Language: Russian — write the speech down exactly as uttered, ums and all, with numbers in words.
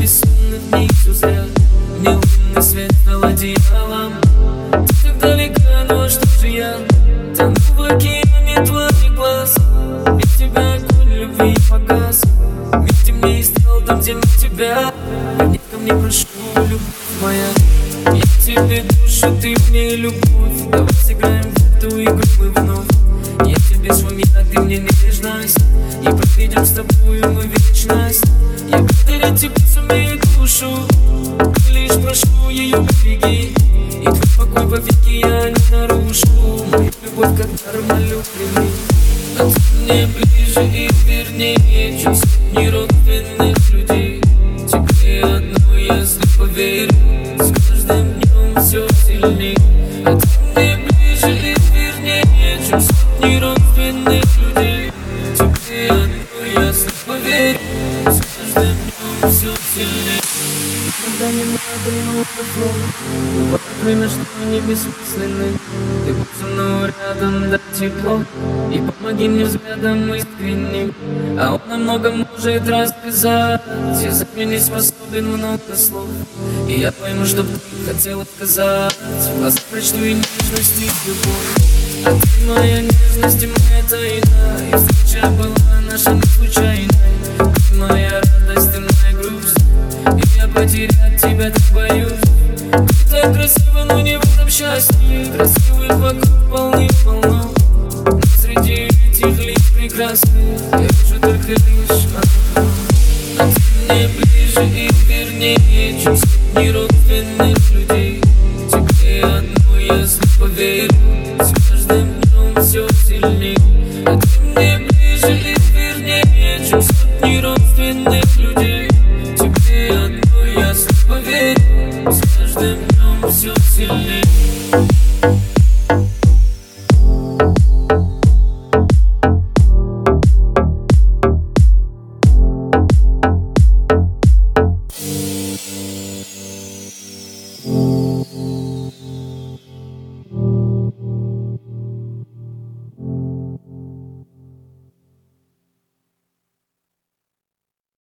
бессонных дней все зря. Мне лунный свет стал одеялом. Ты так далека, ну а что же я? Тону в океане твоих глаз. Без тебя огонь любви погас. Мир темнее стал там, где нет тебя. Верни ко мне, прошу, любовь моя. Я тебе душу, ты мне любовь. Давай сыграем в эту игру мы вновь. Я тебе свой мир, а ты мне нежность. И проведем с тобою мы вечность. Я благодаря тебе сумею душу. Лишь прошу ее побеги. И твой покой вовеки я не нарушу. Мою любовь как дар молю прими. А ты мне ближе и вернее, чем сотни родственных людей. Тебе одной я слепо верю. С каждым днем все сильней. А ты мне ближе и вернее, чем сотни родственных людей. Тебе одной я слепо верю. С каждым днем все сильней. Когда не надо много слов, бывает время, что они бессмысленны. Ты будь со мной рядом, да тепло. И помоги мне взглядом искренним. А он намного может рассказать. Язык мне не способен много слов. И я пойму, что ты хотел отказать. Глаза прочту и нежность, и любовь. А ты моя нежность и моя тайна. И встреча была наша не случайной. Ты моя радость, ты моя грусть. И я потерять тебя так боюсь. Ты так красиво, но не в этом счастье. Красивых вокруг полны-полно. Но среди этих лиц прекрасных я вижу только лишь одно. А ты мне ближе и вернее, чем сотни родственных людей. Тебе одной я слепо верю. С каждым днем все сильней. А ты мне ближе и вернее, чем сотни